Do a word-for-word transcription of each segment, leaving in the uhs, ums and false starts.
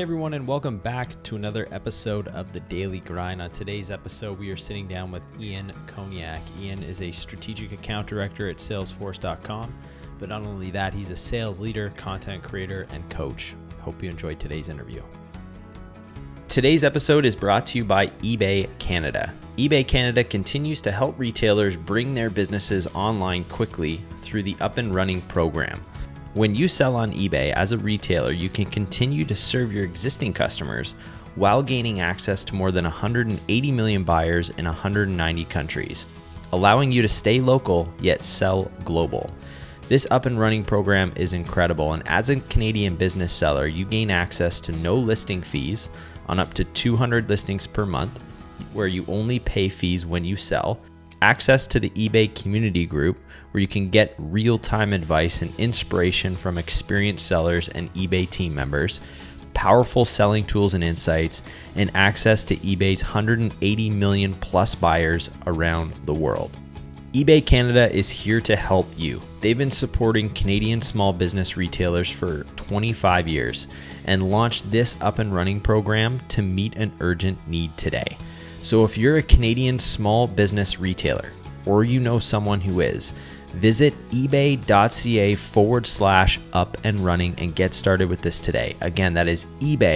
Hey everyone, and welcome back to another episode of The Daily Grind. On today's episode, we are sitting down with Ian Koniak. Ian is a strategic account director at salesforce dot com, but not only that, he's a sales leader, content creator, and coach. Hope you enjoyed today's interview. Today's episode is brought to you by eBay Canada. eBay Canada continues to help retailers bring their businesses online quickly through the Up and Running program. When you sell on eBay as a retailer, you can continue to serve your existing customers while gaining access to more than one hundred eighty million buyers in one hundred ninety countries, allowing you to stay local yet sell global. This Up and Running program is incredible, and as a Canadian business seller, you gain access to no listing fees on up to two hundred listings per month, where you only pay fees when you sell, access to the eBay community group, where you can get real-time advice and inspiration from experienced sellers and eBay team members, powerful selling tools and insights, and access to eBay's one hundred eighty million plus buyers around the world. eBay Canada is here to help you. They've been supporting Canadian small business retailers for twenty-five years and launched this Up and Running program to meet an urgent need today. So if you're a Canadian small business retailer, or you know someone who is, visit ebay.ca forward slash up and running and get started with this today. Again, that is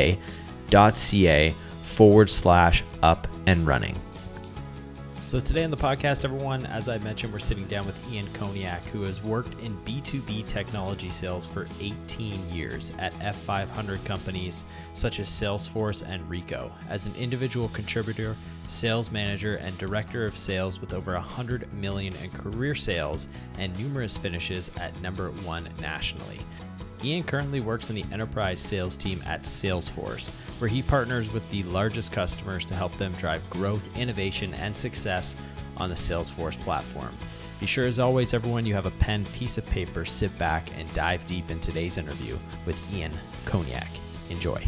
ebay.ca forward slash up and running. So today on the podcast, everyone, as I mentioned, we're sitting down with Ian Koniak, who has worked in B two B technology sales for eighteen years at F five hundred companies such as Salesforce and Ricoh, as an individual contributor, sales manager, and director of sales with over one hundred million in career sales and numerous finishes at number one nationally. Ian currently works in the enterprise sales team at Salesforce, where he partners with the largest customers to help them drive growth, innovation, and success on the Salesforce platform. Be sure, as always, everyone, you have a pen, piece of paper, sit back, and dive deep in today's interview with Ian Koniak. Enjoy.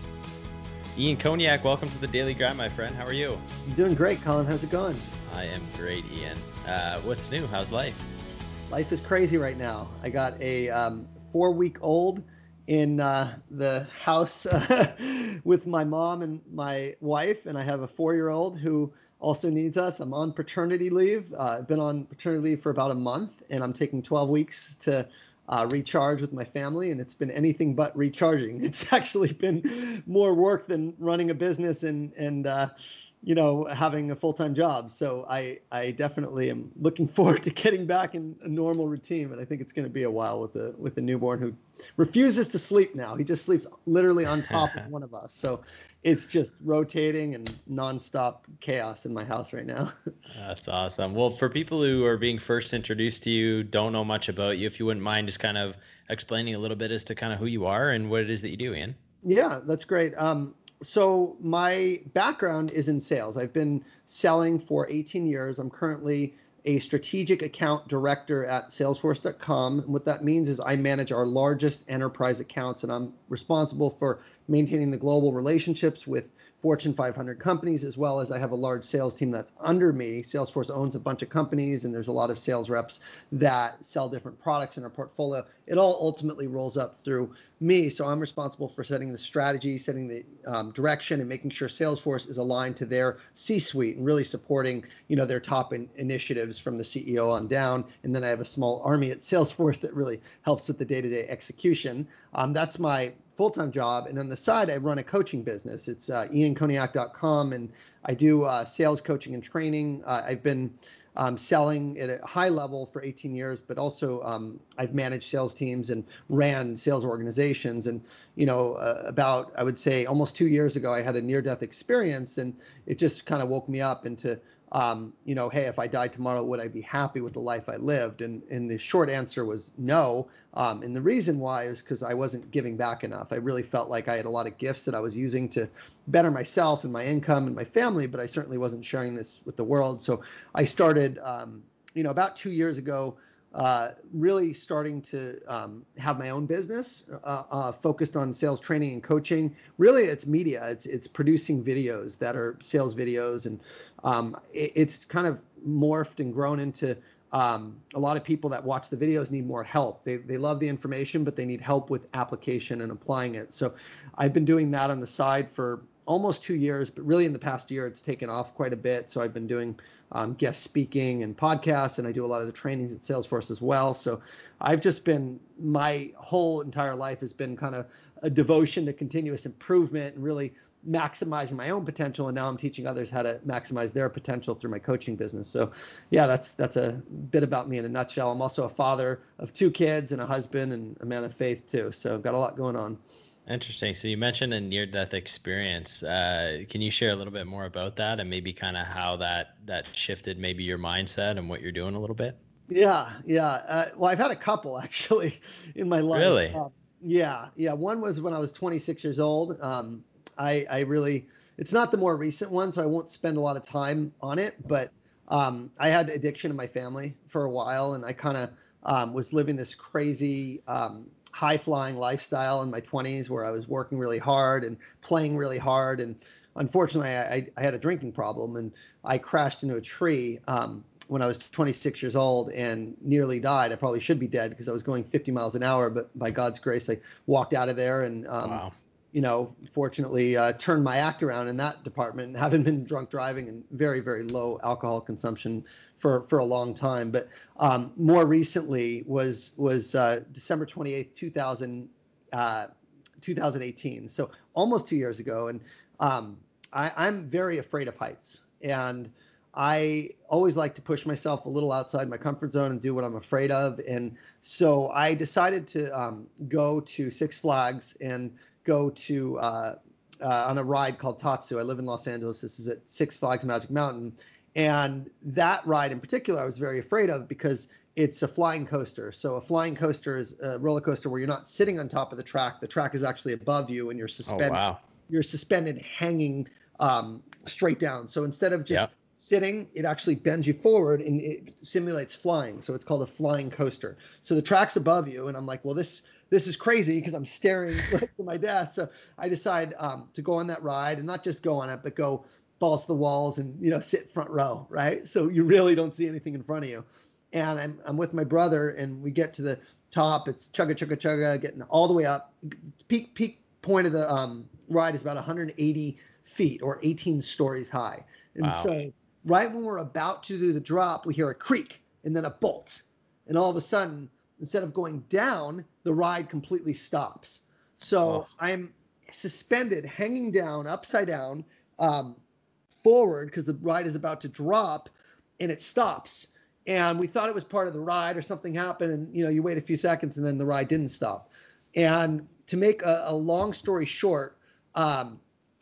Ian Koniak, welcome to the Daily Grind, my friend. How are you? I'm doing great, Colin. How's it going? I am great, Ian. Uh, what's new? How's life? Life is crazy right now. I got a um, four-week-old in uh, the house uh, with my mom and my wife, and I have a four-year-old who also needs us. I'm on paternity leave. Uh, I've been on paternity leave for about a month, and I'm taking twelve weeks to uh, recharge with my family, and it's been anything but recharging. It's actually been more work than running a business and and uh, you know, having a full-time job. So I, I definitely am looking forward to getting back in a normal routine, but I think it's going to be a while with the, with the newborn who refuses to sleep now. He just sleeps literally on top of one of us. So it's just rotating and nonstop chaos in my house right now. That's awesome. Well, for people who are being first introduced to you, don't know much about you, if you wouldn't mind just kind of explaining a little bit as to kind of who you are and what it is that you do, Ian. Yeah, that's great. Um, So my background is in sales. I've been selling for eighteen years. I'm currently a strategic account director at salesforce dot com. And what that means is I manage our largest enterprise accounts, and I'm responsible for maintaining the global relationships with Fortune five hundred companies, as well as I have a large sales team that's under me. Salesforce owns a bunch of companies, and there's a lot of sales reps that sell different products in our portfolio. It all ultimately rolls up through me. So I'm responsible for setting the strategy, setting the um, direction, and making sure Salesforce is aligned to their C-suite and really supporting, you know, their top in initiatives from the C E O on down. And then I have a small army at Salesforce that really helps with the day-to-day execution. Um, that's my full-time job. And on the side, I run a coaching business. It's uh, ian koniak dot com, and I do uh, sales coaching and training. Uh, I've been um, selling at a high level for eighteen years, but also um, I've managed sales teams and ran sales organizations. And, you know, uh, about, I would say almost two years ago, I had a near-death experience, and it just kind of woke me up into Um, you know, hey, if I died tomorrow, would I be happy with the life I lived? And, and the short answer was no. Um, and the reason why is because I wasn't giving back enough. I really felt like I had a lot of gifts that I was using to better myself and my income and my family, but I certainly wasn't sharing this with the world. So I started, um, you know, about two years ago, uh, really starting to um, have my own business uh, uh, focused on sales training and coaching. Really, it's media. It's it's producing videos that are sales videos, and um, it, it's kind of morphed and grown into um, a lot of people that watch the videos need more help. They, they love the information, but they need help with application and applying it. So I've been doing that on the side for almost two years, but really in the past year, it's taken off quite a bit. So I've been doing um, guest speaking and podcasts, and I do a lot of the trainings at Salesforce as well. So I've just been, my whole entire life has been kind of a devotion to continuous improvement and really maximizing my own potential. And now I'm teaching others how to maximize their potential through my coaching business. So yeah, that's, that's a bit about me in a nutshell. I'm also a father of two kids and a husband and a man of faith too. So I've got a lot going on. Interesting. So you mentioned a near-death experience. Uh, can you share a little bit more about that and maybe kind of how that that shifted maybe your mindset and what you're doing a little bit? Yeah, yeah. Uh, well, I've had a couple actually in my life. Really? Um, yeah, yeah. One was when I was twenty-six years old. Um, I, I really, it's not the more recent one, so I won't spend a lot of time on it, but um, I had addiction in my family for a while, and I kind of um, was living this crazy um, high-flying lifestyle in my twenties where I was working really hard and playing really hard. And unfortunately, I, I had a drinking problem, and I crashed into a tree um, when I was twenty-six years old and nearly died. I probably should be dead because I was going fifty miles an hour, but by God's grace, I walked out of there and um, wow. you know, fortunately uh, turned my act around in that department and haven't been drunk driving and very, very low alcohol consumption for, for a long time. But um, more recently was was uh, December twenty-eighth, two thousand, uh, twenty eighteen. So almost two years ago. And um, I, I'm very afraid of heights. And I always like to push myself a little outside my comfort zone and do what I'm afraid of. And so I decided to um, go to Six Flags and go to uh, uh, on a ride called Tatsu. I live in Los Angeles. This is at Six Flags Magic Mountain. And that ride in particular, I was very afraid of because it's a flying coaster. So a flying coaster is a roller coaster where you're not sitting on top of the track. The track is actually above you and you're suspended. Oh, wow. You're suspended hanging um, straight down. So instead of just Yep. sitting, it actually bends you forward and it simulates flying. So it's called a flying coaster. So the track's above you. And I'm like, well, this this is crazy because I'm staring right to my death. So I decide um, to go on that ride and not just go on it, but go balls to the walls and, you know, sit front row, right? So you really don't see anything in front of you. And I'm, I'm with my brother and we get to the top. It's chugga, chugga, chugga, getting all the way up. Peak, peak point of the um, ride is about one hundred eighty feet or eighteen stories high. And Wow. so right when we're about to do the drop, we hear a creak and then a bolt. And all of a sudden, instead of going down, the ride completely stops. So Oh. I'm suspended, hanging down, upside down, um, forward, because the ride is about to drop, and it stops. And we thought it was part of the ride or something happened, and you know, you wait a few seconds, and then the ride didn't stop. And to make a, a long story short, um,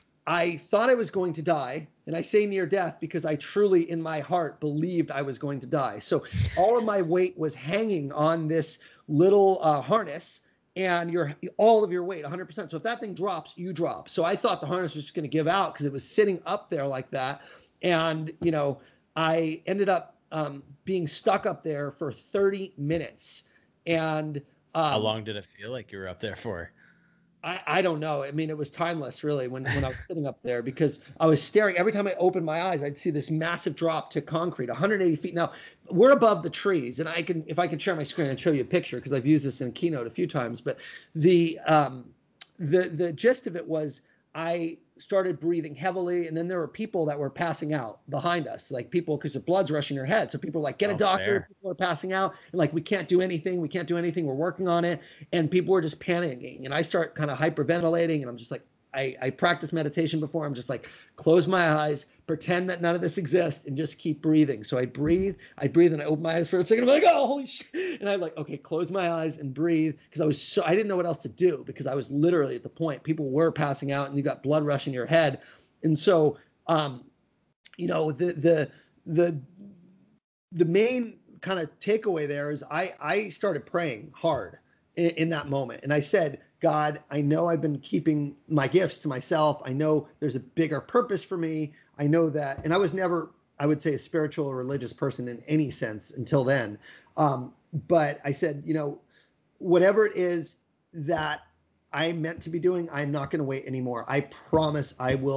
I thought I was going to die. And I say near death because I truly, in my heart, believed I was going to die. So all of my weight was hanging on this little uh, harness, and your all of your weight, one hundred percent. So if that thing drops, you drop. So I thought the harness was just going to give out because it was sitting up there like that. And, you know, I ended up um, being stuck up there for thirty minutes. And um, how long did it feel like you were up there for? I, I don't know. I mean, it was timeless, really, when, when I was sitting up there because I was staring. Every time I opened my eyes, I'd see this massive drop to concrete, one hundred eighty feet. Now, we're above the trees, and I can, if I can share my screen and show you a picture, because I've used this in Keynote a few times. But the um, the the gist of it was I started breathing heavily, and then there were people that were passing out behind us, like people, because the blood's rushing your head. So people were like, get a Oh, doctor. fair. People are passing out, and like, we can't do anything. We can't do anything. We're working on it. And people were just panicking. And I start kind of hyperventilating, and I'm just like, I, I practice meditation before. I'm just like, close my eyes, pretend that none of this exists, and just keep breathing. So I breathe, I breathe, and I open my eyes for a second. I'm like, oh, holy shit. And I'm like, okay, close my eyes and breathe. Because I was so, I didn't know what else to do because I was literally at the point. People were passing out, and you got blood rushing your head. And so, um, you know, the, the, the, the main kind of takeaway there is I, I started praying hard in, in that moment. And I said, God, I know I've been keeping my gifts to myself. I know there's a bigger purpose for me. I know that, and I was never, I would say, a spiritual or religious person in any sense until then. Um, but I said, you know, whatever it is that I'm meant to be doing, I'm not going to wait anymore. I promise I will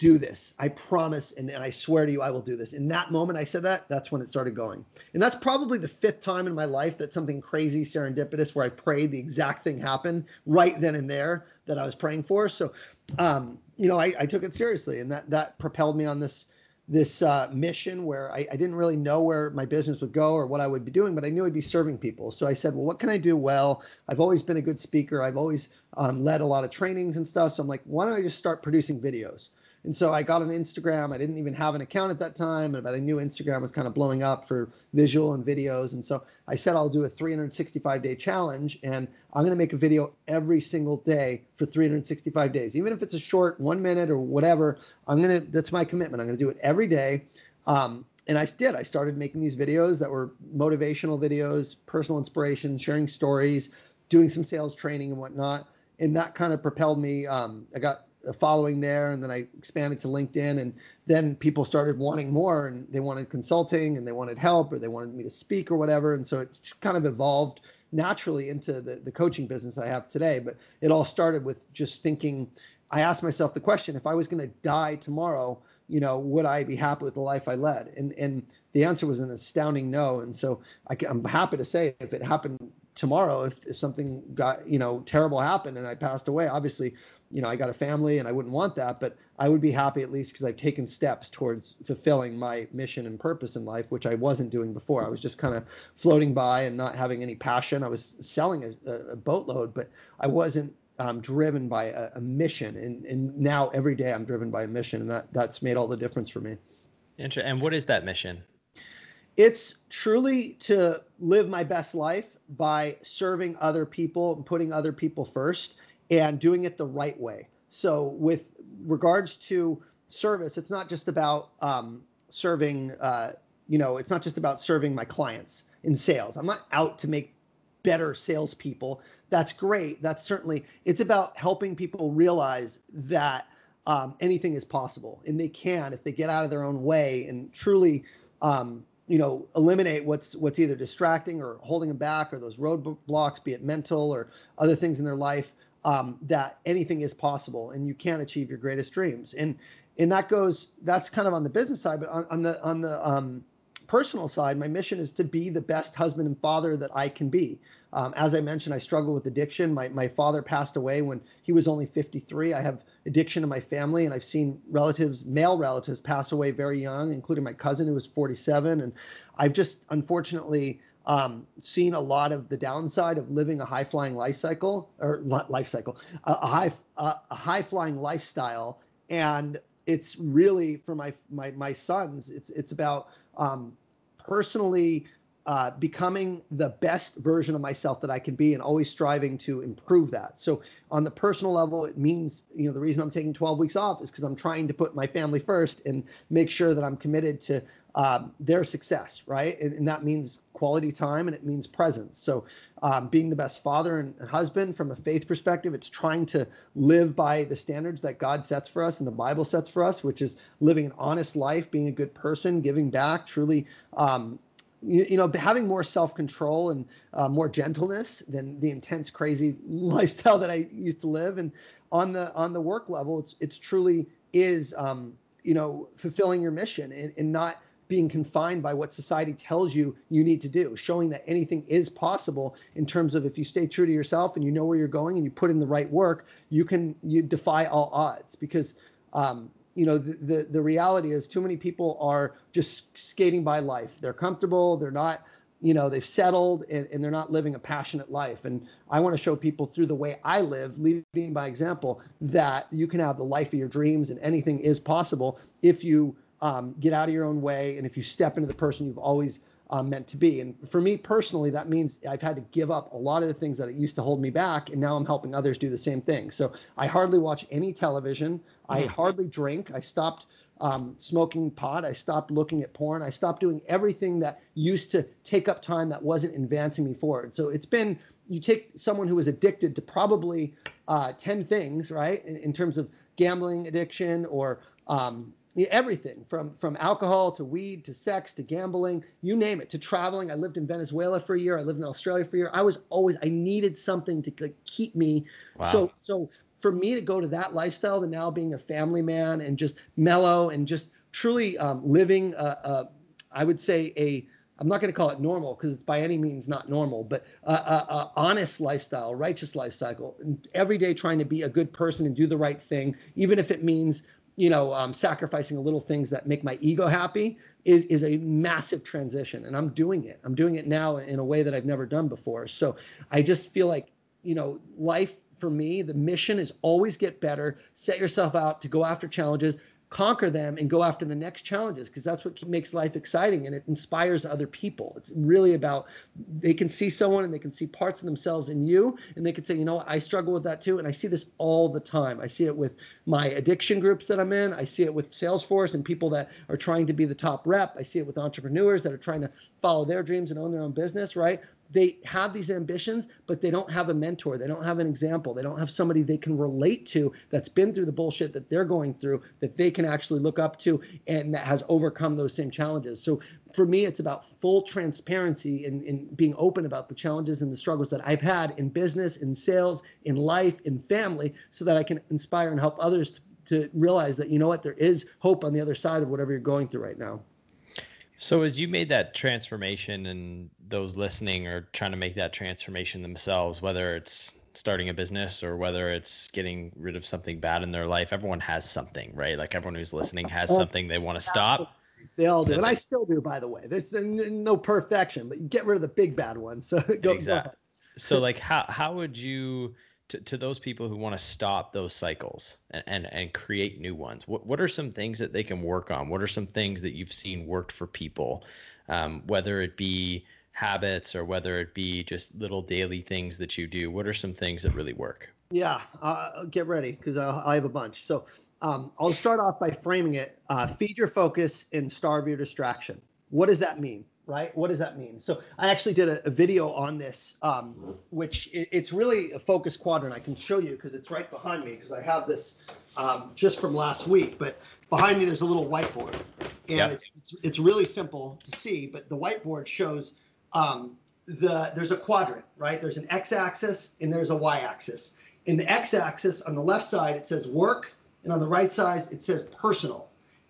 do this. I promise. And, and I swear to you, I will do this. In that moment I said that, that's when it started going. And that's probably the fifth time in my life that something crazy serendipitous where I prayed the exact thing happened right then and there that I was praying for. So, um, you know, I, I took it seriously, and that, that propelled me on this, this uh, mission where I, I didn't really know where my business would go or what I would be doing, but I knew I'd be serving people. So I said, well, what can I do well? I've always been a good speaker. I've always um, led a lot of trainings and stuff. So I'm like, why don't I just start producing videos? And so I got on Instagram. I didn't even have an account at that time, but I knew Instagram was kind of blowing up for visual and videos. And so I said, I'll do a three hundred sixty-five day challenge, and I'm going to make a video every single day for three hundred sixty-five days. Even if it's a short one minute or whatever, I'm going to, that's my commitment. I'm going to do it every day. Um, and I did. I started making these videos that were motivational videos, personal inspiration, sharing stories, doing some sales training and whatnot. And that kind of propelled me. Um, I got a following there, and then I expanded to LinkedIn, and then people started wanting more, and they wanted consulting, and they wanted help, or they wanted me to speak or whatever. And so it's kind of evolved naturally into the, the coaching business I have today. But it all started with just thinking, I asked myself the question, if I was going to die tomorrow, you know, would I be happy with the life I led? And and the answer was an astounding no. And so I, I'm happy to say, if it happened tomorrow, if, if something got, you know, terrible happened and I passed away, obviously, you know, I got a family and I wouldn't want that, but I would be happy at least because I've taken steps towards fulfilling my mission and purpose in life, which I wasn't doing before. I was just kind of floating by and not having any passion. I was selling a, a boatload, but I wasn't um, driven by a, a mission. And, and now every day I'm driven by a mission, and that, that's made all the difference for me. Interesting. And what is that mission? It's truly to live my best life by serving other people and putting other people first and doing it the right way. So with regards to service, it's not just about um, serving, uh, you know, it's not just about serving my clients in sales. I'm not out to make better salespeople. That's great. That's certainly, it's about helping people realize that um, anything is possible, and they can if they get out of their own way and truly, um, you know, eliminate what's what's either distracting or holding them back, or those roadblocks, be it mental or other things in their life. Um, that anything is possible, and you can achieve your greatest dreams. And and that goes, that's kind of on the business side, but on, on the on the um, personal side, my mission is to be the best husband and father that I can be. Um, as I mentioned, I struggle with addiction. My my father passed away when he was only fifty-three. I have addiction in my family, and I've seen relatives, male relatives, pass away very young, including my cousin who was forty-seven. And I've just unfortunately Um, seen a lot of the downside of living a high flying life cycle or life cycle, a, a high, a, a high flying lifestyle. And it's really for my, my, my sons, it's, it's about, um, personally, uh, becoming the best version of myself that I can be, and always striving to improve that. So on the personal level, it means, you know, the reason I'm taking twelve weeks off is because I'm trying to put my family first and make sure that I'm committed to um, their success, right? And, and that means quality time, and it means presence. So um, being the best father and husband from a faith perspective, it's trying to live by the standards that God sets for us and the Bible sets for us, which is living an honest life, being a good person, giving back, truly, um, you, you know, having more self-control and uh, more gentleness than the intense, crazy lifestyle that I used to live. And on the on the work level, it's it's truly is, um, you know, fulfilling your mission and, and not being confined by what society tells you you need to do, showing that anything is possible in terms of if you stay true to yourself and you know where you're going and you put in the right work, you can, you defy all odds. Because, um, you know, the, the, the reality is too many people are just skating by life. They're comfortable. They're not, you know, they've settled, and, and they're not living a passionate life. And I want to show people through the way I live, leading by example, that you can have the life of your dreams and anything is possible if you Um, get out of your own way, and if you step into the person you've always um, meant to be. And for me personally, that means I've had to give up a lot of the things that used to hold me back, and now I'm helping others do the same thing. So I hardly watch any television. I mm-hmm. hardly drink. I stopped um, smoking pot. I stopped looking at porn. I stopped doing everything that used to take up time that wasn't advancing me forward. So it's been, you take someone who is addicted to probably uh, ten things, right, in, in terms of gambling addiction or um, everything from, from alcohol to weed to sex to gambling, you name it, to traveling. I lived in Venezuela for a year. I lived in Australia for a year. I was always, I needed something to like, keep me. Wow. So, so for me to go to that lifestyle to now being a family man and just mellow and just truly um, living, a, a, I would say a, I'm not going to call it normal because it's by any means not normal, but a, a, a honest lifestyle, righteous lifestyle, and every day trying to be a good person and do the right thing, even if it means, you know, um, sacrificing a little things that make my ego happy is, is a massive transition. And I'm doing it. I'm doing it now in a way that I've never done before. So I just feel like, you know, life for me, the mission is always get better, set yourself out to go after challenges, conquer them, and go after the next challenges, because that's what makes life exciting, and it inspires other people. It's really about, they can see someone and they can see parts of themselves in you, and they can say, you know what, I struggle with that too. And I see this all the time. I see it with my addiction groups that I'm in. I see it with Salesforce and people that are trying to be the top rep. I see it with entrepreneurs that are trying to follow their dreams and own their own business, right? They have these ambitions, but they don't have a mentor. They don't have an example. They don't have somebody they can relate to that's been through the bullshit that they're going through, that they can actually look up to, and that has overcome those same challenges. So for me, it's about full transparency and, and being open about the challenges and the struggles that I've had in business, in sales, in life, in family, so that I can inspire and help others to, to realize that, you know what, there is hope on the other side of whatever you're going through right now. So as you made that transformation, and those listening are trying to make that transformation themselves, whether it's starting a business or whether it's getting rid of something bad in their life, everyone has something, right? Like everyone who's listening has something they want to stop. They all do. And I still do, by the way. There's no perfection, but you get rid of the big bad ones. So go, exactly. Go so like how, how would you, to, to those people who want to stop those cycles and, and, and create new ones, what, what are some things that they can work on? What are some things that you've seen worked for people? Um, whether it be habits or whether it be just little daily things that you do, what are some things that really work? Yeah, uh, get ready, because I have a bunch. So um, I'll start off by framing it. Uh, feed your focus and starve your distraction. What does that mean? Right? What does that mean? So I actually did a, a video on this, um, which it, it's really a focus quadrant. I can show you because it's right behind me, because I have this um, just from last week. But behind me, there's a little whiteboard, and yep. it's, it's it's really simple to see. But the whiteboard shows um, the there's a quadrant, right? There's an x-axis and there's a y-axis. In the x-axis, on the left side, it says work, and on the right side, it says personal.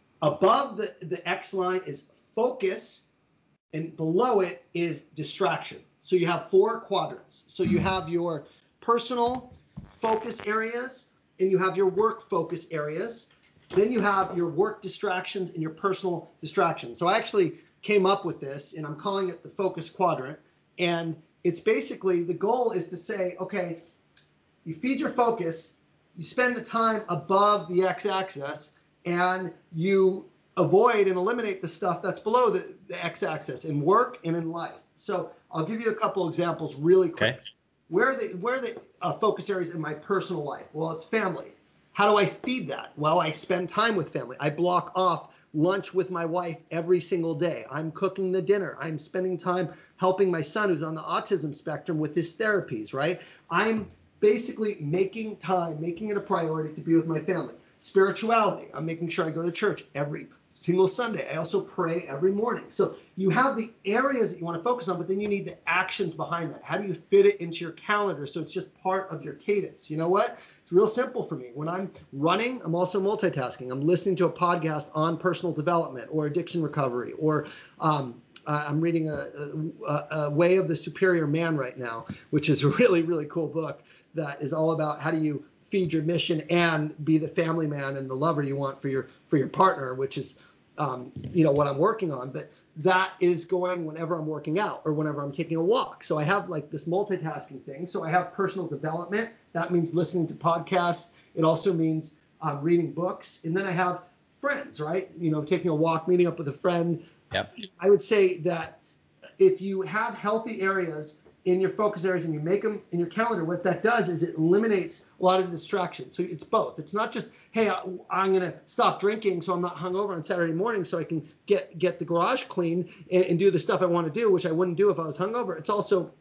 Above the the x line is focus, and below it is distraction. So you have four quadrants. So you have your personal focus areas, and you have your work focus areas. Then you have your work distractions and your personal distractions. So I actually came up with this, and I'm calling it the focus quadrant. And it's basically, the goal is to say, okay, you feed your focus, you spend the time above the x-axis, and you avoid and eliminate the stuff that's below the, the x-axis in work and in life. So I'll give you a couple examples really quick. Okay. Where are the, where are the uh, focus areas in my personal life? Well, it's family. How do I feed that? Well, I spend time with family. I block off lunch with my wife every single day. I'm cooking the dinner. I'm spending time helping my son who's on the autism spectrum with his therapies, right? I'm basically making time, making it a priority to be with my family. Spirituality. I'm making sure I go to church every single Sunday. I also pray every morning. So you have the areas that you want to focus on, but then you need the actions behind that. How do you fit it into your calendar so it's just part of your cadence? You know what? It's real simple for me. When I'm running, I'm also multitasking. I'm listening to a podcast on personal development or addiction recovery, or um, uh, I'm reading a, a, a Way of the Superior Man right now, which is a really, really cool book that is all about how do you feed your mission and be the family man and the lover you want for your for your partner, which is um, you know, what I'm working on. But that is going whenever I'm working out or whenever I'm taking a walk. So I have like this multitasking thing. So I have personal development. That means listening to podcasts. It also means um, reading books. And then I have friends, right? You know, taking a walk, meeting up with a friend. Yep. I would say that if you have healthy areas in your focus areas and you make them in your calendar, what that does is it eliminates a lot of the distractions. So it's both. It's not just, hey, I, I'm going to stop drinking so I'm not hungover on Saturday morning so I can get, get the garage clean and, and do the stuff I want to do, which I wouldn't do if I was hungover. It's also,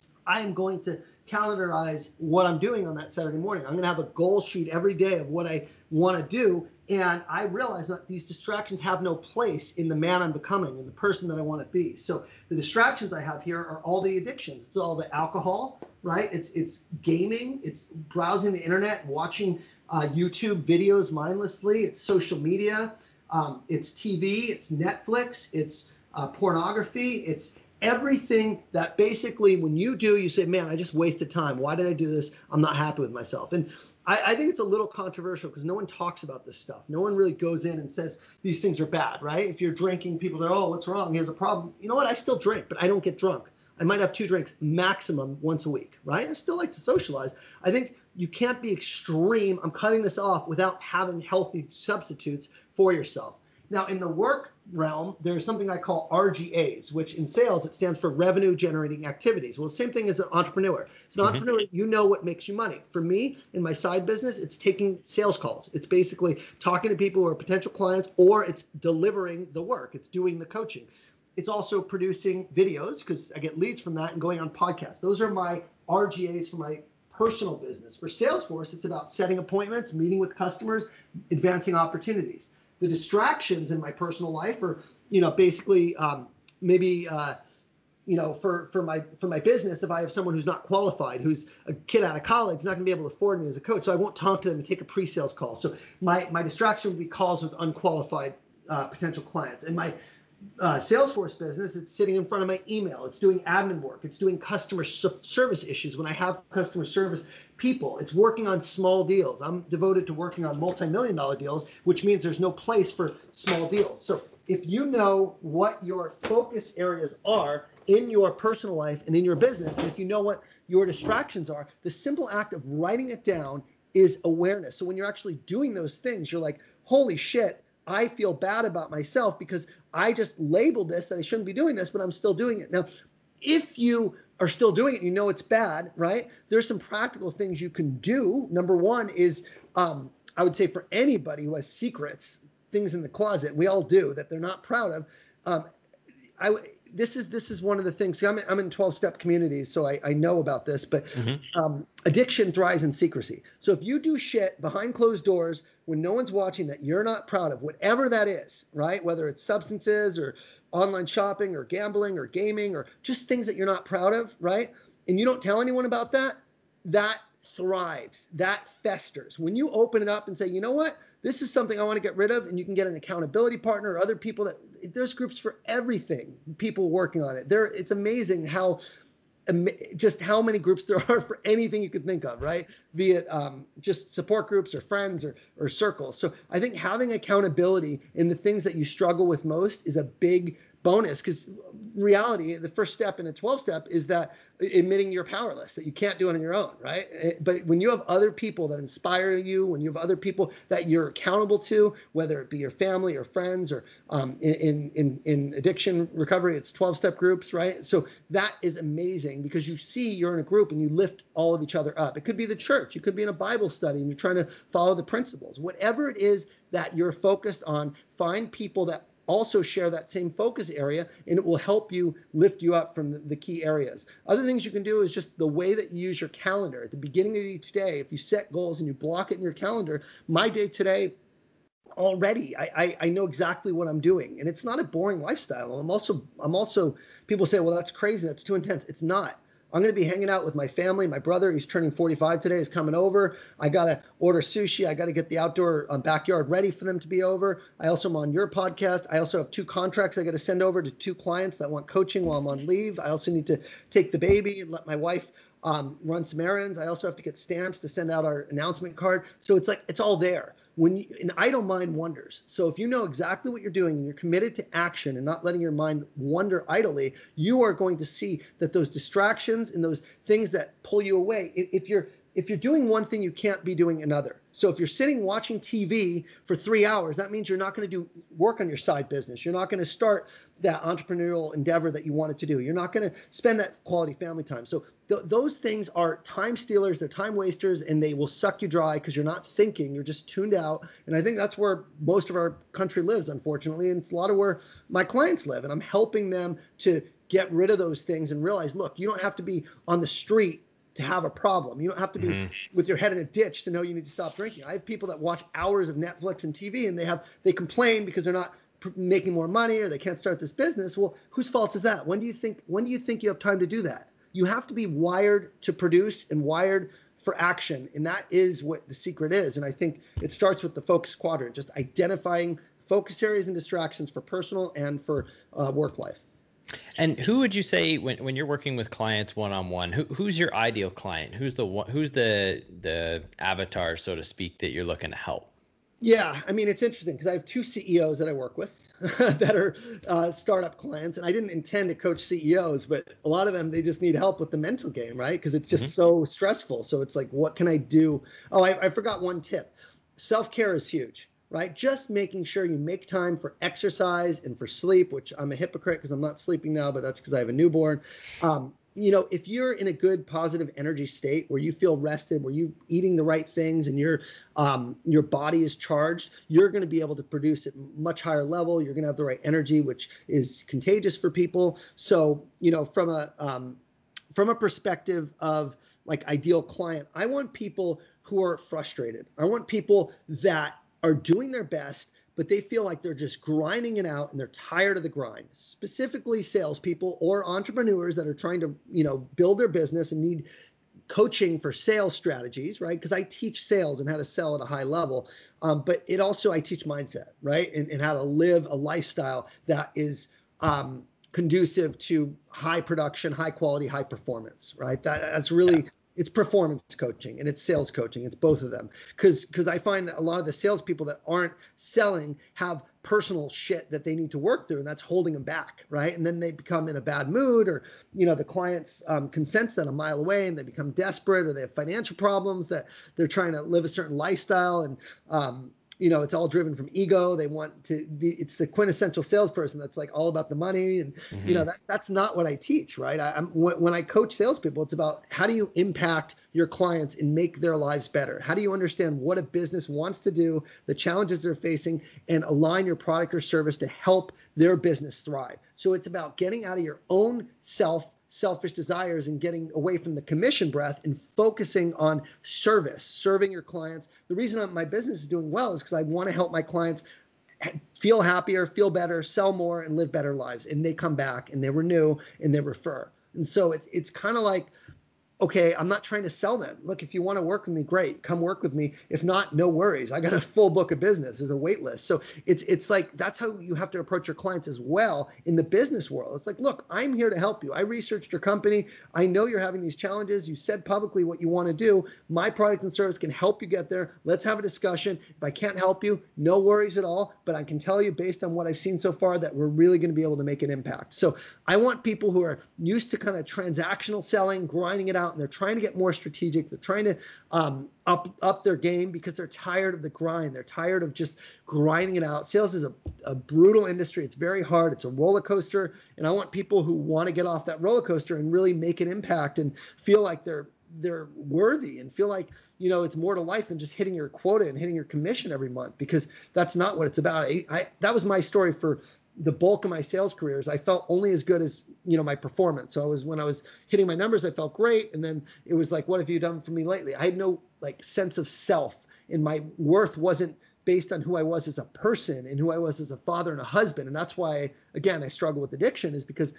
I am going to calendarize what I'm doing on that Saturday morning. I'm going to have a goal sheet every day of what I want to do. And I realize that these distractions have no place in the man I'm becoming and the person that I want to be. So the distractions I have here are all the addictions. It's all the alcohol, right? It's it's gaming, it's browsing the internet, watching uh, YouTube videos mindlessly, it's social media, um, it's T V, it's Netflix, it's uh, pornography, it's everything that basically when you do, you say, man, I just wasted time. Why did I do this? I'm not happy with myself. And I, I think it's a little controversial because no one talks about this stuff. No one really goes in and says these things are bad, right? If you're drinking, people go, oh, what's wrong? He has a problem. You know what? I still drink, but I don't get drunk. I might have two drinks maximum once a week, right? I still like to socialize. I think you can't be extreme. I'm cutting this off without having healthy substitutes for yourself. Now, in the work realm, there's something I call R G As, which in sales, it stands for revenue generating activities. Well, the same thing as an entrepreneur. As an mm-hmm. entrepreneur, you know what makes you money. For me, in my side business, it's taking sales calls. It's basically talking to people who are potential clients, or it's delivering the work. It's doing the coaching. It's also producing videos because I get leads from that and going on podcasts. Those are my R G As for my personal business. For Salesforce, it's about setting appointments, meeting with customers, advancing opportunities. The distractions in my personal life are, you know, basically um, maybe, uh, you know, for, for my for my business, if I have someone who's not qualified, who's a kid out of college, not going to be able to afford me as a coach, so I won't talk to them and take a pre-sales call. So my, my distraction would be calls with unqualified uh, potential clients. And my uh, Salesforce business, it's sitting in front of my email. It's doing admin work. It's doing customer service issues when I have customer service people. It's working on small deals. I'm devoted to working on multi-million dollar deals, which means there's no place for small deals. So if you know what your focus areas are in your personal life and in your business, and if you know what your distractions are, the simple act of writing it down is awareness. So when you're actually doing those things, you're like, holy shit, I feel bad about myself because I just labeled this that I shouldn't be doing this, but I'm still doing it. Now, if you are still doing it, you know it's bad, right? There's some practical things you can do. Number one is, um, I would say for anybody who has secrets, things in the closet, and we all do, that they're not proud of, um, I would, this is this is one of the things. See, I'm, I'm in twelve-step communities, so I, I know about this, but mm-hmm. um, addiction thrives in secrecy. So if you do shit behind closed doors when no one's watching that you're not proud of, whatever that is, right? Whether it's substances or online shopping or gambling or gaming or just things that you're not proud of, right? And you don't tell anyone about that, that thrives, that festers. When you open it up and say, you know what? This is something I want to get rid of, and you can get an accountability partner or other people that there's groups for everything, people working on it. There, it's amazing how just how many groups there are for anything you could think of, right? Be it um, just support groups or friends or, or circles. So I think having accountability in the things that you struggle with most is a big bonus, because reality, the first step in a twelve step is that admitting you're powerless, that you can't do it on your own, right? But when you have other people that inspire you, when you have other people that you're accountable to, whether it be your family or friends or um, in, in, in addiction recovery, it's twelve step groups, right? So that is amazing because you see you're in a group and you lift all of each other up. It could be the church, you could be in a Bible study and you're trying to follow the principles. Whatever it is that you're focused on, find people that also share that same focus area, and it will help you lift you up from the, the key areas. Other things you can do is just the way that you use your calendar. At the beginning of each day, if you set goals and you block it in your calendar, my day today, already, I, I, I know exactly what I'm doing. And it's not a boring lifestyle. I'm also, I'm also, people say, well, that's crazy, that's too intense. It's not. I'm going to be hanging out with my family. My brother, he's turning forty-five today, is coming over. I got to order sushi. I got to get the outdoor um, backyard ready for them to be over. I also am on your podcast. I also have two contracts I got to send over to two clients that want coaching while I'm on leave. I also need to take the baby and let my wife um, run some errands. I also have to get stamps to send out our announcement card. So it's like, it's all there. When you, an idle mind wanders. So if you know exactly what you're doing and you're committed to action and not letting your mind wander idly, you are going to see that those distractions and those things that pull you away, if you're if you're doing one thing, you can't be doing another. So if you're sitting watching T V for three hours, that means you're not going to do work on your side business. You're not going to start that entrepreneurial endeavor that you wanted to do. You're not going to spend that quality family time. So th- those things are time stealers, they're time wasters, and they will suck you dry because you're not thinking, you're just tuned out. And I think that's where most of our country lives, unfortunately. And it's a lot of where my clients live. And I'm helping them to get rid of those things and realize, look, you don't have to be on the street to have a problem. You don't have to be mm-hmm. with your head in a ditch to know you need to stop drinking. I have people that watch hours of Netflix and T V and they have they complain because they're not pr- making more money or they can't start this business. Well, whose fault is that? When do you think when do you think you have time to do that? you have to be wired to produce and wired for action. And that is what the secret is. And I think it starts with the focus quadrant, just identifying focus areas and distractions for personal and for uh, work life. And who would you say when, when you're working with clients one-on-one, who, who's your ideal client? Who's the one, who's the, the avatar, so to speak, that you're looking to help? Yeah. I mean, it's interesting because I have two C E Os that I work with that are uh, startup clients. And I didn't intend to coach C E Os, but a lot of them, they just need help with the mental game, right? Because it's just mm-hmm. so stressful. So it's like, what can I do? Oh, I, I forgot one tip. Self-care is huge, right? Just making sure you make time for exercise and for sleep, which I'm a hypocrite because I'm not sleeping now, but that's because I have a newborn. Um, you know, if you're in a good, positive energy state where you feel rested, where you're eating the right things and your um, your body is charged, you're going to be able to produce at much higher level. You're going to have the right energy, which is contagious for people. So, you know, from a um, from a perspective of like ideal client, I want people who are frustrated. I want people that are doing their best, but they feel like they're just grinding it out and they're tired of the grind. Specifically salespeople or entrepreneurs that are trying to, you know, build their business and need coaching for sales strategies, right? Because I teach sales and how to sell at a high level. Um, but it also, I teach mindset, right? And, and how to live a lifestyle that is um, conducive to high production, high quality, high performance, right? That, that's really... Yeah. It's performance coaching and it's sales coaching. It's both of them. Because because I find that a lot of the salespeople that aren't selling have personal shit that they need to work through, and that's holding them back, right? And then they become in a bad mood, or you know the clients um, can sense that a mile away, and they become desperate, or they have financial problems that they're trying to live a certain lifestyle, and um, you know, it's all driven from ego. They want to be, it's the quintessential salesperson that's like all about the money. And, mm-hmm. you know, that, that's not what I teach, right? I, I'm, when I coach salespeople, it's about how do you impact your clients and make their lives better? How do you understand what a business wants to do, the challenges they're facing, and align your product or service to help their business thrive? So it's about getting out of your own self selfish desires and getting away from the commission breath and focusing on service, serving your clients. The reason my business is doing well is because I want to help my clients feel happier, feel better, sell more, and live better lives. And they come back and they renew and they refer. And so it's it's kind of like, okay, I'm not trying to sell them. Look, if you want to work with me, great, come work with me. If not, no worries. I got a full book of business. There's a wait list. So it's it's like, that's how you have to approach your clients as well in the business world. It's like, look, I'm here to help you. I researched your company. I know you're having these challenges. You said publicly what you want to do. My product and service can help you get there. Let's have a discussion. If I can't help you, no worries at all. But I can tell you based on what I've seen so far that we're really going to be able to make an impact. So I want people who are used to kind of transactional selling, grinding it out, and they're trying to get more strategic. They're trying to um, up up their game because they're tired of the grind. They're tired of just grinding it out. Sales is a, a brutal industry. It's very hard. It's a roller coaster. And I want people who want to get off that roller coaster and really make an impact and feel like they're they're worthy and feel like, you know, it's more to life than just hitting your quota and hitting your commission every month, because that's not what it's about. I, I that was my story for the bulk of my sales careers. I felt only as good as, you know, my performance. So I was, when I was hitting my numbers, I felt great. And then it was like, what have you done for me lately? I had no like sense of self, and my worth wasn't based on who I was as a person and who I was as a father and a husband. And that's why, again, I struggle with addiction, is because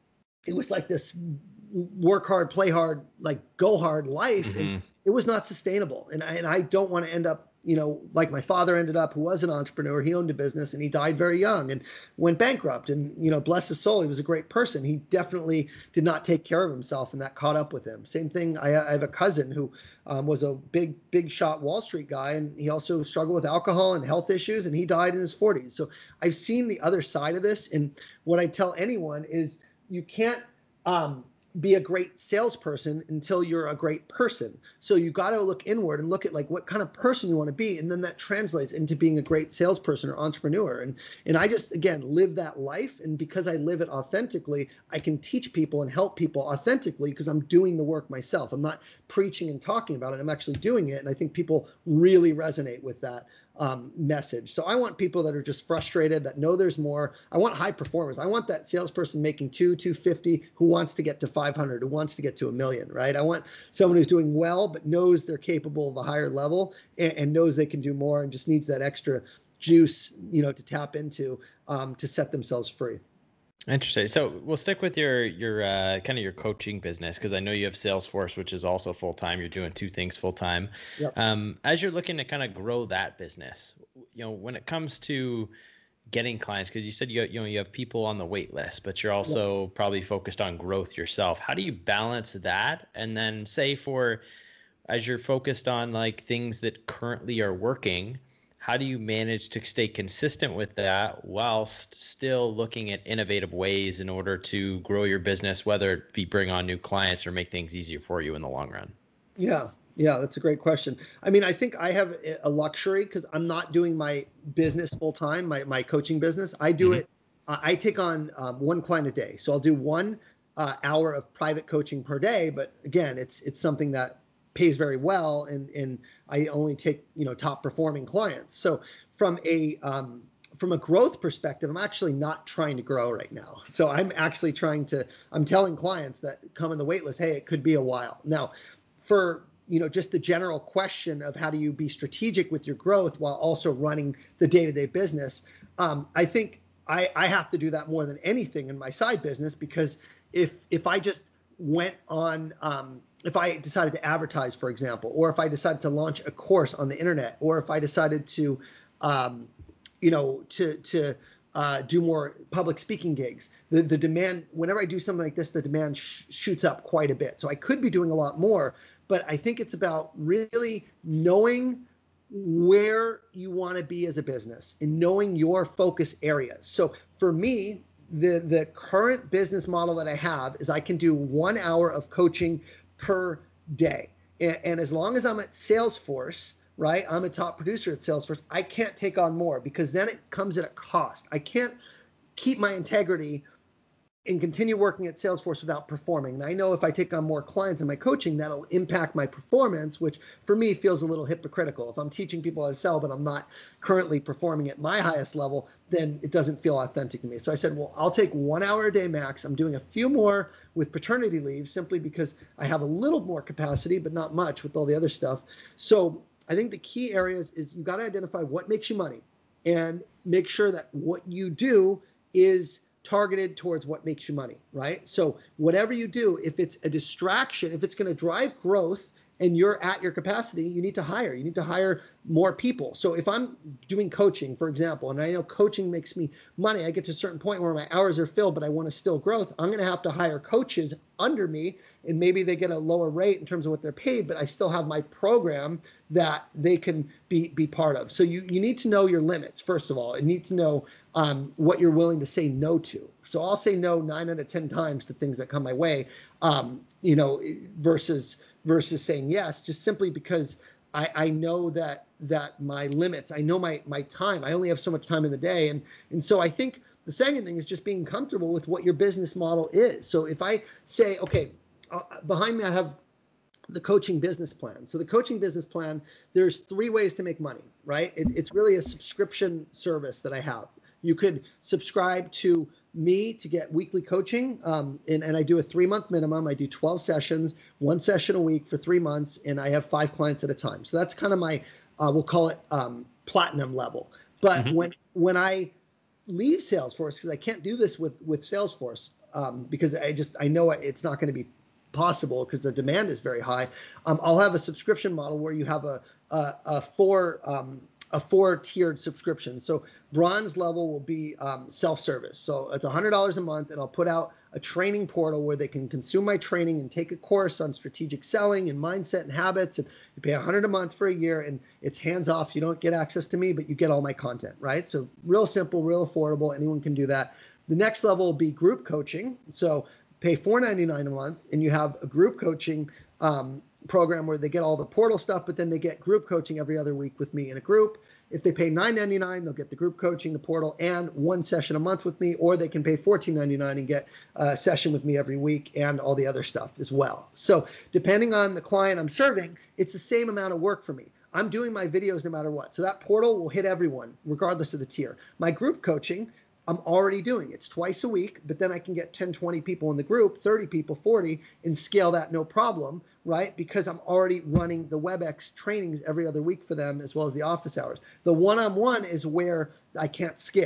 it was like this work hard, play hard, like go hard life. Mm-hmm. And it was not sustainable. And I, and I don't want to end up, you know, like my father ended up, who was an entrepreneur. He owned a business and he died very young and went bankrupt. And, you know, bless his soul, he was a great person. He definitely did not take care of himself, and that caught up with him. Same thing. I, I have a cousin who um, was a big, big shot Wall Street guy, and he also struggled with alcohol and health issues, and he died in his forties. So I've seen the other side of this. And what I tell anyone is, you can't, um, be a great salesperson until you're a great person. So you got to look inward and look at like what kind of person you want to be. And then that translates into being a great salesperson or entrepreneur. And, and I just, again, live that life. And because I live it authentically, I can teach people and help people authentically because I'm doing the work myself. I'm not preaching and talking about it. I'm actually doing it. And I think people really resonate with that um, message. So I want people that are just frustrated, that know there's more. I want high performers. I want that salesperson making two, two fifty, who wants to get to five hundred, who wants to get to a million, right? I want someone who's doing well, but knows they're capable of a higher level and, and knows they can do more, and just needs that extra juice, you know, to tap into um, to set themselves free. Interesting. So we'll stick with your your uh, kind of your coaching business because I know you have Salesforce, which is also full time. You're doing two things full time. Yep. Um, as you're looking to kind of grow that business, you know, when it comes to getting clients, because you said you you know you have people on the wait list, but you're Yep. also probably focused on growth yourself. How do you balance that? And then say for as you're focused on like things that currently are working, how do you manage to stay consistent with that whilst still looking at innovative ways in order to grow your business, whether it be bring on new clients or make things easier for you in the long run? Yeah, yeah, that's a great question. I mean, I think I have a luxury because I'm not doing my business full time, my my coaching business. I do Mm-hmm. it. I I take on um, one client a day, so I'll do one uh, hour of private coaching per day. But again, it's it's something that pays very well, and and I only take you know top performing clients. So from a um, from a growth perspective, I'm actually not trying to grow right now. So I'm actually trying to. I'm telling clients that come in the wait list, hey, it could be a while now for you know just the general question of how do you be strategic with your growth while also running the day-to-day business. um, I think I, I have to do that more than anything in my side business because if if I just went on um, if I decided to advertise, for example, or if I decided to launch a course on the internet, or if I decided to um, you know to to uh, do more public speaking gigs. The, the demand, whenever I do something like this, the demand sh- shoots up quite a bit. So I could be doing a lot more, but I think it's about really knowing where you want to be as a business and knowing your focus areas. So for me, the the current business model that I have is I can do one hour of coaching per day. And, and as long as I'm at Salesforce, right, I'm a top producer at Salesforce, I can't take on more because then it comes at a cost. I can't keep my integrity and continue working at Salesforce without performing. And I know if I take on more clients in my coaching, that'll impact my performance, which for me feels a little hypocritical. If I'm teaching people how to sell, but I'm not currently performing at my highest level, then it doesn't feel authentic to me. So I said, well, I'll take one hour a day max. I'm doing a few more with paternity leave simply because I have a little more capacity, but not much with all the other stuff. So I think the key areas is you got to identify what makes you money and make sure that what you do is targeted towards what makes you money, right? So whatever you do, if it's a distraction, if it's going to drive growth and you're at your capacity, you need to hire. You need to hire more people. So if I'm doing coaching, for example, and I know coaching makes me money, I get to a certain point where my hours are filled, but I want to still growth, I'm going to have to hire coaches under me, and maybe they get a lower rate in terms of what they're paid, but I still have my program that they can be be part of. So you you need to know your limits, first of all. You need to know um, what you're willing to say no to. So I'll say no nine out of ten times to things that come my way, um, you know, versus versus saying yes, just simply because I, I know that that my limits, I know my my time. I only have so much time in the day, and and so I think the second thing is just being comfortable with what your business model is. So if I say, okay, uh, behind me I have the coaching business plan. So the coaching business plan, there's three ways to make money, right? It, it's really a subscription service that I have. You could subscribe to me to get weekly coaching, um, and, and I do a three-month minimum. I do twelve sessions, one session a week for three months, and I have five clients at a time. So that's kind of my, uh, we'll call it um, platinum level. But Mm-hmm. when when I leave Salesforce, because I can't do this with with Salesforce, um, because I just I know it's not going to be possible because the demand is very high. Um, I'll have a subscription model where you have a a, a four um, a four tiered subscription. So bronze level will be um, self-service. So it's one hundred dollars a month, and I'll put out a training portal where they can consume my training and take a course on strategic selling and mindset and habits. And you pay one hundred dollars a month for a year, and it's hands off. You don't get access to me, but you get all my content, right? So real simple, real affordable. Anyone can do that. The next level will be group coaching. So pay four ninety-nine a month, and you have a group coaching um, program where they get all the portal stuff, but then they get group coaching every other week with me in a group. If they pay nine ninety-nine, they'll get the group coaching, the portal, and one session a month with me, or they can pay fourteen ninety-nine and get a session with me every week and all the other stuff as well. So depending on the client I'm serving, it's the same amount of work for me. I'm doing my videos no matter what. So that portal will hit everyone, regardless of the tier. My group coaching, I'm already doing. It's twice a week, but then I can get ten, twenty people in the group, thirty people, forty, and scale that no problem, right? Because I'm already running the WebEx trainings every other week for them, as well as the office hours. The one-on-one is where I can't scale.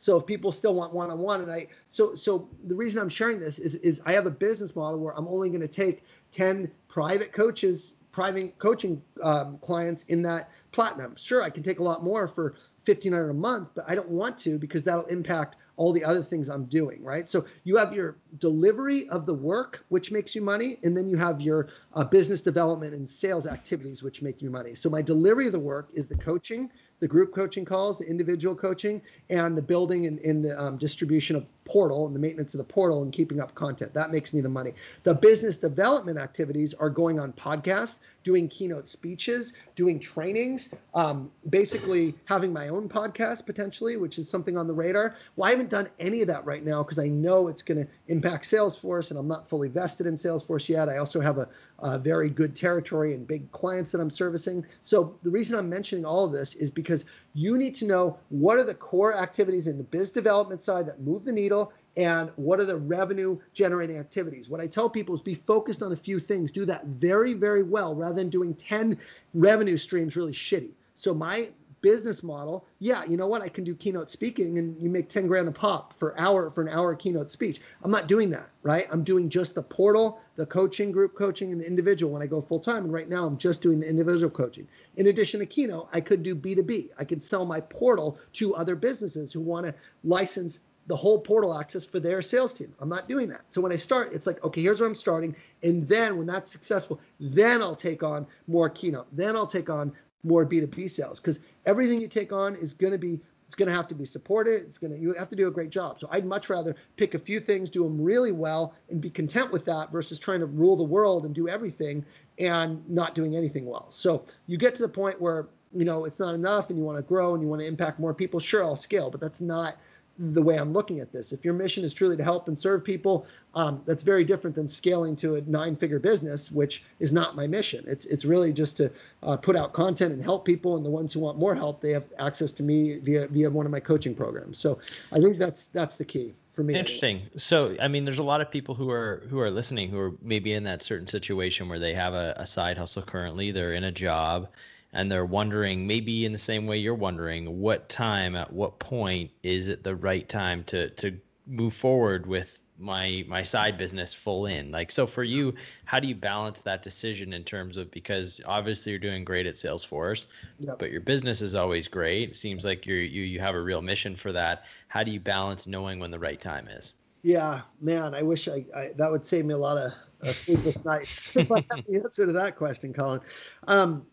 So if people still want one-on-one, and I, so so the reason I'm sharing this is is I have a business model where I'm only going to take ten private coaches, private coaching um, clients in that platinum. Sure, I can take a lot more for fifteen hundred dollars a month, but I don't want to because that'll impact all the other things I'm doing, right? So you have your delivery of the work, which makes you money, and then you have your uh, business development and sales activities, which make you money. So my delivery of the work is the coaching, the group coaching calls, the individual coaching, and the building and, and the um, distribution of portal and the maintenance of the portal and keeping up content. That makes me the money. The business development activities are going on podcasts, doing keynote speeches, doing trainings, um, basically having my own podcast potentially, which is something on the radar. Well, I haven't done any of that right now because I know it's going to impact Salesforce, and I'm not fully vested in Salesforce yet. I also have a, a very good territory and big clients that I'm servicing. So the reason I'm mentioning all of this is because you need to know what are the core activities in the biz development side that move the needle, and what are the revenue generating activities. What I tell people is be focused on a few things. Do that very, very well rather than doing ten revenue streams really shitty. So my business model, yeah, you know what? I can do keynote speaking and you make ten grand a pop for hour for an hour keynote speech. I'm not doing that, right? I'm doing just the portal, the coaching, group coaching, and the individual when I go full time. And right now I'm just doing the individual coaching. In addition to keynote, I could do B two B. I could sell my portal to other businesses who want to license the whole portal access for their sales team. I'm not doing that. So when I start, it's like, okay, here's where I'm starting. And then when that's successful, then I'll take on more keynote. Then I'll take on more B two B sales, because everything you take on is going to be, it's going to have to be supported. It's going to, you have to do a great job. So I'd much rather pick a few things, do them really well, and be content with that versus trying to rule the world and do everything and not doing anything well. So you get to the point where, you know, it's not enough and you want to grow and you want to impact more people. Sure, I'll scale, but that's not the way I'm looking at this. If your mission is truly to help and serve people, um, that's very different than scaling to a nine-figure business, which is not my mission. It's it's really just to uh, put out content and help people, and the ones who want more help, they have access to me via via one of my coaching programs. So I think that's that's the key for me. Interesting. So I mean, there's a lot of people who are who are listening who are maybe in that certain situation where they have a, a side hustle currently, they're in a job, and they're wondering, maybe in the same way you're wondering, what time, at what point is it the right time to to move forward with my my side business full in? Like, so for you, how do you balance that decision in terms of, because obviously you're doing great at Salesforce, yep, but your business is always great. It seems like you're, you you have a real mission for that. How do you balance knowing when the right time is? Yeah, man, I wish I, I that would save me a lot of uh, sleepless nights if I had the answer to that question, Colin. Um,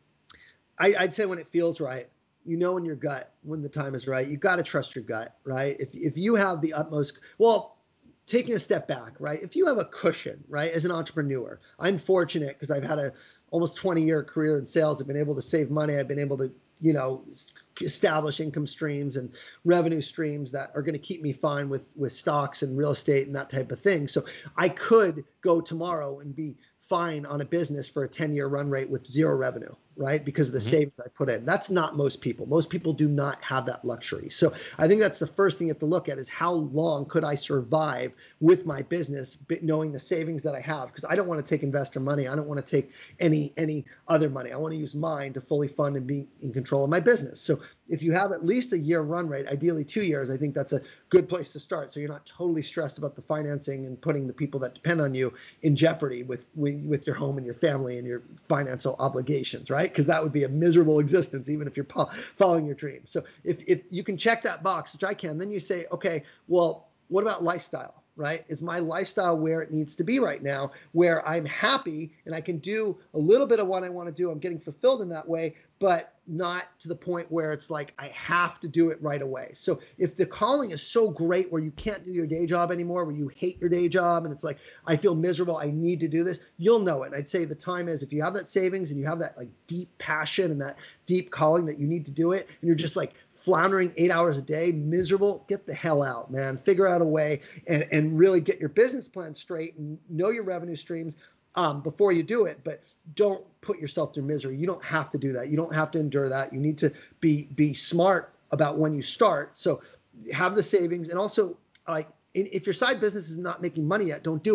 I, I'd say when it feels right, you know, in your gut, when the time is right. You've got to trust your gut, right? If if you have the utmost, well, taking a step back, right? If you have a cushion, right, as an entrepreneur, I'm fortunate because I've had a almost twenty year career in sales. I've been able to save money. I've been able to, you know, establish income streams and revenue streams that are going to keep me fine with with stocks and real estate and that type of thing. So I could go tomorrow and be fine on a business for a ten year run rate with zero revenue, right? Because of the mm-hmm. savings I put in. That's not most people. Most people do not have that luxury. So I think that's the first thing you have to look at is how long could I survive with my business, knowing the savings that I have? Because I don't want to take investor money. I don't want to take any any other money. I want to use mine to fully fund and be in control of my business. So if you have at least a year run rate, ideally two years, I think that's a good place to start. So you're not totally stressed about the financing and putting the people that depend on you in jeopardy with with, with your home and your family and your financial obligations, right? Because that would be a miserable existence, even if you're po- following your dreams. So if, if you can check that box, which I can, then you say, okay, well, what about lifestyle, right? Is my lifestyle where it needs to be right now, where I'm happy and I can do a little bit of what I want to do? I'm getting fulfilled in that way, but not to the point where it's like I have to do it right away. So if the calling is so great where you can't do your day job anymore, where you hate your day job and it's like, I feel miserable, I need to do this, you'll know it. And I'd say the time is, if you have that savings and you have that like deep passion and that deep calling that you need to do it, and you're just like floundering eight hours a day, miserable, get the hell out, man. Figure out a way and, and really get your business plan straight and know your revenue streams um, before you do it. But don't put yourself through misery. You don't have to do that. You don't have to endure that. You need to be be smart about when you start. So have the savings, and also like if your side business is not making money yet, don't do it.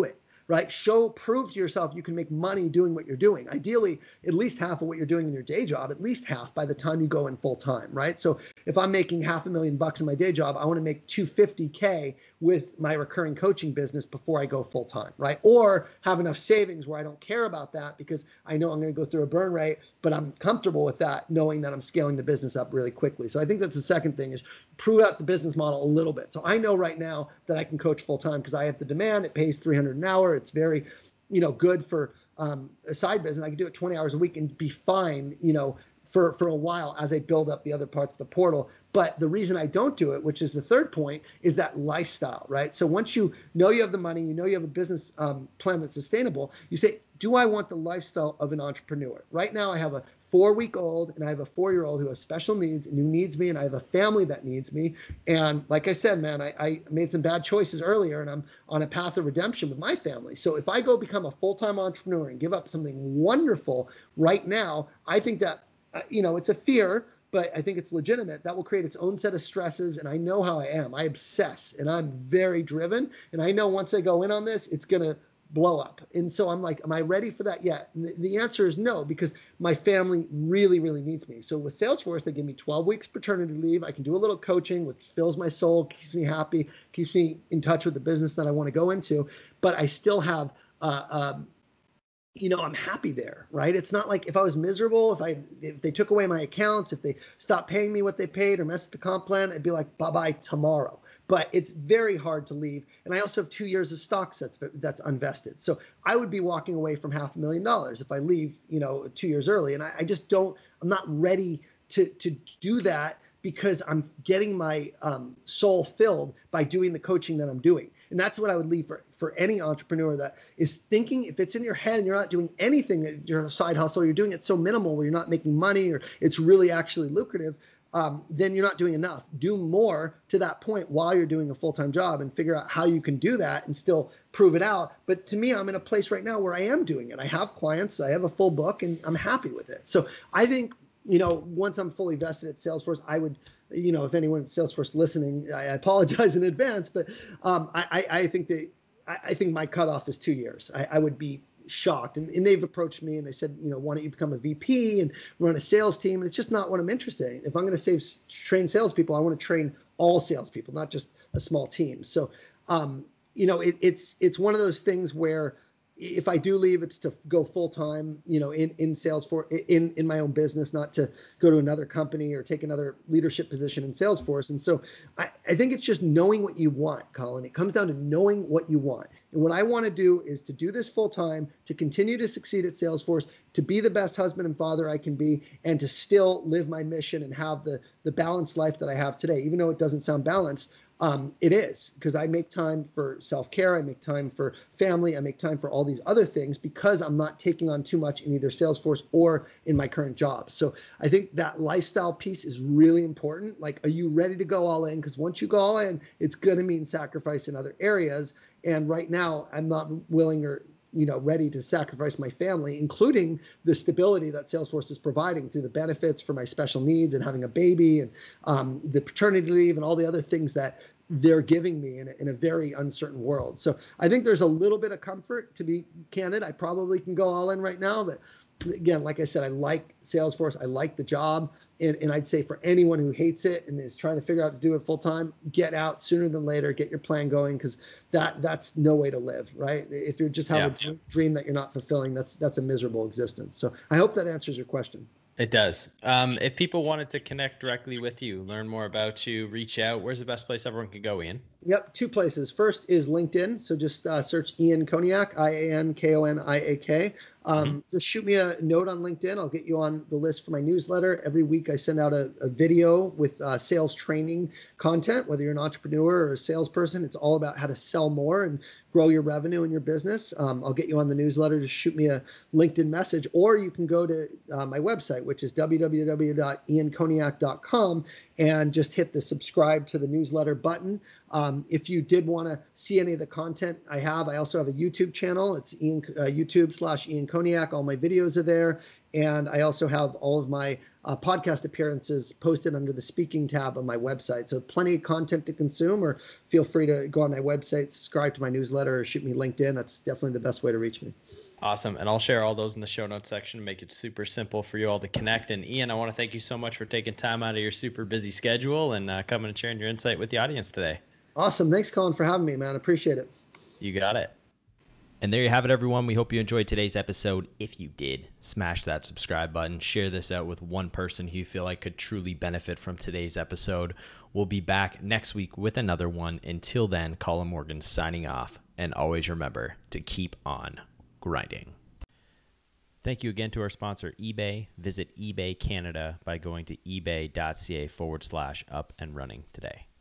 right? Show, prove to yourself you can make money doing what you're doing. Ideally, at least half of what you're doing in your day job, at least half by the time you go in full time, right? So if I'm making half a million bucks in my day job, I want to make two hundred fifty K with my recurring coaching business before I go full time, right? Or have enough savings where I don't care about that because I know I'm going to go through a burn rate, but I'm comfortable with that, knowing that I'm scaling the business up really quickly. So I think that's the second thing, is prove out the business model a little bit. So I know right now that I can coach full time because I have the demand. It pays three hundred an hour. It's very, you know, good for um, a side business. I can do it twenty hours a week and be fine, you know, for, for a while as I build up the other parts of the portal. But the reason I don't do it, which is the third point, is that lifestyle, right? So once you know you have the money, you know you have a business um, plan that's sustainable, you say, do I want the lifestyle of an entrepreneur? Right now I have a four-week-old and I have a four-year-old who has special needs and who needs me, and I have a family that needs me. And like I said, man, I, I made some bad choices earlier, and I'm on a path of redemption with my family. So if I go become a full-time entrepreneur and give up something wonderful right now, I think that, uh, you know, it's a fear, but I think it's legitimate. That will create its own set of stresses. And I know how I am. I obsess and I'm very driven. And I know once I go in on this, it's going to blow up. And so I'm like, am I ready for that yet? And the, the answer is no, because my family really, really needs me. So with Salesforce, they give me twelve weeks paternity leave. I can do a little coaching, which fills my soul, keeps me happy, keeps me in touch with the business that I want to go into. But I still have, uh, um, you know, I'm happy there, right? It's not like if I was miserable, if I if they took away my accounts, if they stopped paying me what they paid or messed the comp plan, I'd be like, bye-bye tomorrow. But it's very hard to leave. And I also have two years of stocks that's, that's unvested. So I would be walking away from half a million dollars if I leave, you know, two years early. And I, I just don't, I'm not ready to, to do that because I'm getting my um, soul filled by doing the coaching that I'm doing. And that's what I would leave for, for any entrepreneur that is thinking, if it's in your head and you're not doing anything, you're a side hustle, you're doing it so minimal where you're not making money or it's really actually lucrative, um, then you're not doing enough. Do more to that point while you're doing a full-time job and figure out how you can do that and still prove it out. But to me, I'm in a place right now where I am doing it. I have clients, I have a full book, and I'm happy with it. So I think, you know, once I'm fully vested at Salesforce, I would, you know, if anyone at Salesforce listening, I apologize in advance, but um, I, I, I think that I, I think my cutoff is two years. I, I would be shocked. And, and they've approached me and they said, you know, why don't you become a V P and run a sales team? And it's just not what I'm interested in. If I'm going to save, train salespeople, I want to train all salespeople, not just a small team. So, um, you know, it, it's it's one of those things where if I do leave, it's to go full time, you know, in, in Salesforce, in, in my own business, not to go to another company or take another leadership position in Salesforce. And so I, I think it's just knowing what you want, Colin. It comes down to knowing what you want. And what I want to do is to do this full time, to continue to succeed at Salesforce, to be the best husband and father I can be, and to still live my mission and have the, the balanced life that I have today. Even though it doesn't sound balanced, Um, it is, because I make time for self-care, I make time for family, I make time for all these other things because I'm not taking on too much in either Salesforce or in my current job. So I think that lifestyle piece is really important. Like, are you ready to go all in? Because once you go all in, it's going to mean sacrifice in other areas. And right now, I'm not willing or you know, ready to sacrifice my family, including the stability that Salesforce is providing through the benefits for my special needs and having a baby and um, the paternity leave and all the other things that they're giving me in a, in a very uncertain world. So I think there's a little bit of comfort, to be candid. I probably can go all in right now, but again, like I said, I like Salesforce. I like the job. And, and I'd say for anyone who hates it and is trying to figure out to do it full time, get out sooner than later, get your plan going, because that that's no way to live, right? If you're just having yeah. a dream that you're not fulfilling, that's that's a miserable existence. So I hope that answers your question. It does. Um, if people wanted to connect directly with you, learn more about you, reach out, where's the best place everyone can go, Ian? Yep, two places. First is LinkedIn. So just uh, search Ian Koniak, I A N K O N I A K. Um, mm-hmm. Just shoot me a note on LinkedIn. I'll get you on the list for my newsletter. Every week I send out a, a video with uh, sales training content, whether you're an entrepreneur or a salesperson. It's all about how to sell more and grow your revenue in your business. Um, I'll get you on the newsletter. Just shoot me a LinkedIn message, or you can go to uh, my website, which is w w w dot ian koniak dot com, and just hit the subscribe to the newsletter button. Um, if you did want to see any of the content I have, I also have a YouTube channel. It's Ian, uh, YouTube slash Ian Koniak. All my videos are there. And I also have all of my uh, podcast appearances posted under the speaking tab on my website. So plenty of content to consume, or feel free to go on my website, subscribe to my newsletter, or shoot me LinkedIn. That's definitely the best way to reach me. Awesome. And I'll share all those in the show notes section to make it super simple for you all to connect. And Ian, I want to thank you so much for taking time out of your super busy schedule and uh, coming and sharing your insight with the audience today. Awesome. Thanks, Colin, for having me, man. Appreciate it. You got it. And there you have it, everyone. We hope you enjoyed today's episode. If you did, smash that subscribe button. Share this out with one person who you feel like could truly benefit from today's episode. We'll be back next week with another one. Until then, Colin Morgan signing off. And always remember to keep on grinding. Thank you again to our sponsor, eBay. Visit eBay Canada by going to ebay.ca forward slash up and running today.